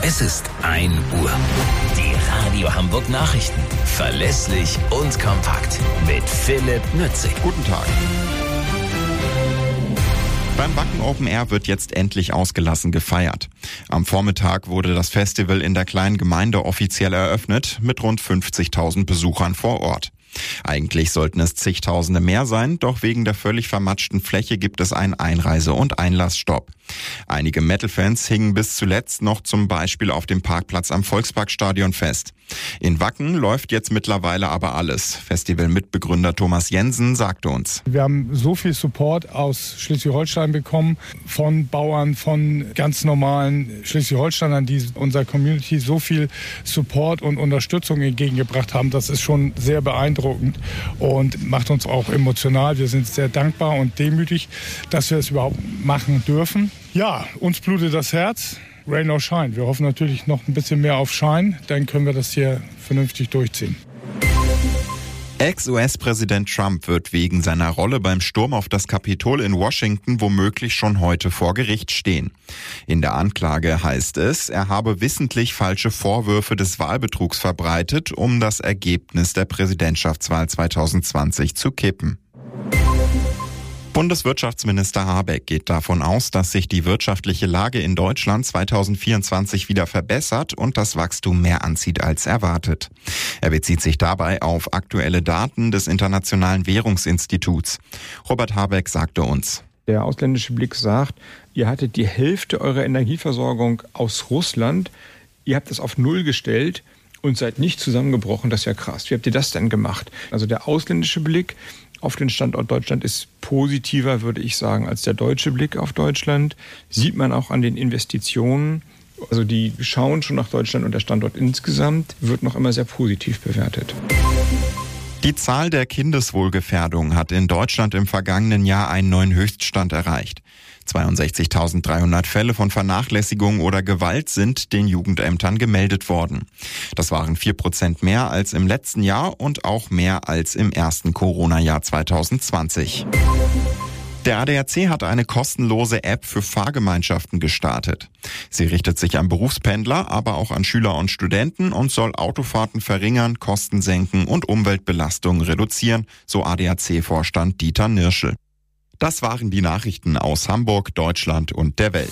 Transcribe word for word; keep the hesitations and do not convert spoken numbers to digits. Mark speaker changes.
Speaker 1: Es ist ein Uhr. Die Radio Hamburg Nachrichten. Verlässlich und kompakt. Mit Philipp Nützig.
Speaker 2: Guten Tag. Beim Wacken Open Air wird jetzt endlich ausgelassen gefeiert. Am Vormittag wurde das Festival in der kleinen Gemeinde offiziell eröffnet, mit rund fünfzigtausend Besuchern vor Ort. Eigentlich sollten es zigtausende mehr sein, doch wegen der völlig vermatschten Fläche gibt es einen Einreise- und Einlassstopp. Einige Metal-Fans hingen bis zuletzt noch zum Beispiel auf dem Parkplatz am Volksparkstadion fest. In Wacken läuft jetzt mittlerweile aber alles. Festival-Mitbegründer Thomas Jensen sagte uns:
Speaker 3: Wir haben so viel Support aus Schleswig-Holstein bekommen, von Bauern, von ganz normalen Schleswig-Holsteinern, die unserer Community so viel Support und Unterstützung entgegengebracht haben. Das ist schon sehr beeindruckend und macht uns auch emotional. Wir sind sehr dankbar und demütig, dass wir es überhaupt machen dürfen. Ja, uns blutet das Herz. Rain or Shine. Wir hoffen natürlich noch ein bisschen mehr auf Shine, dann können wir das hier vernünftig durchziehen.
Speaker 2: Ex-U S-Präsident Trump wird wegen seiner Rolle beim Sturm auf das Kapitol in Washington womöglich schon heute vor Gericht stehen. In der Anklage heißt es, er habe wissentlich falsche Vorwürfe des Wahlbetrugs verbreitet, um das Ergebnis der Präsidentschaftswahl zwanzig zwanzig zu kippen. Bundeswirtschaftsminister Habeck geht davon aus, dass sich die wirtschaftliche Lage in Deutschland zwanzig vierundzwanzig wieder verbessert und das Wachstum mehr anzieht als erwartet. Er bezieht sich dabei auf aktuelle Daten des Internationalen Währungsinstituts. Robert Habeck sagte uns:
Speaker 4: Der ausländische Blick sagt, ihr hattet die Hälfte eurer Energieversorgung aus Russland, ihr habt es auf Null gestellt und seid nicht zusammengebrochen, das ist ja krass. Wie habt ihr das denn gemacht? Also der ausländische Blick auf den Standort Deutschland ist positiver, würde ich sagen, als der deutsche Blick auf Deutschland. Sieht man auch an den Investitionen. Also die schauen schon nach Deutschland und der Standort insgesamt wird noch immer sehr positiv bewertet.
Speaker 2: Die Zahl der Kindeswohlgefährdung hat in Deutschland im vergangenen Jahr einen neuen Höchststand erreicht. zweiundsechzigtausenddreihundert Fälle von Vernachlässigung oder Gewalt sind den Jugendämtern gemeldet worden. Das waren vier Prozent mehr als im letzten Jahr und auch mehr als im ersten Corona-Jahr zwanzig zwanzig. Der A D A C hat eine kostenlose App für Fahrgemeinschaften gestartet. Sie richtet sich an Berufspendler, aber auch an Schüler und Studenten und soll Autofahrten verringern, Kosten senken und Umweltbelastungen reduzieren, so A D A C-Vorstand Dieter Nirschel. Das waren die Nachrichten aus Hamburg, Deutschland und der Welt.